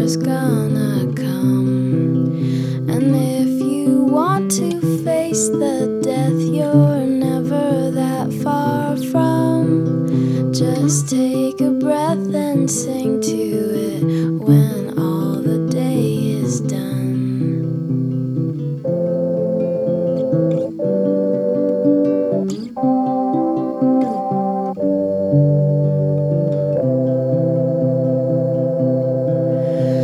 is gonna come. And if you want to face the death you're never that far from, just take a breath and sing to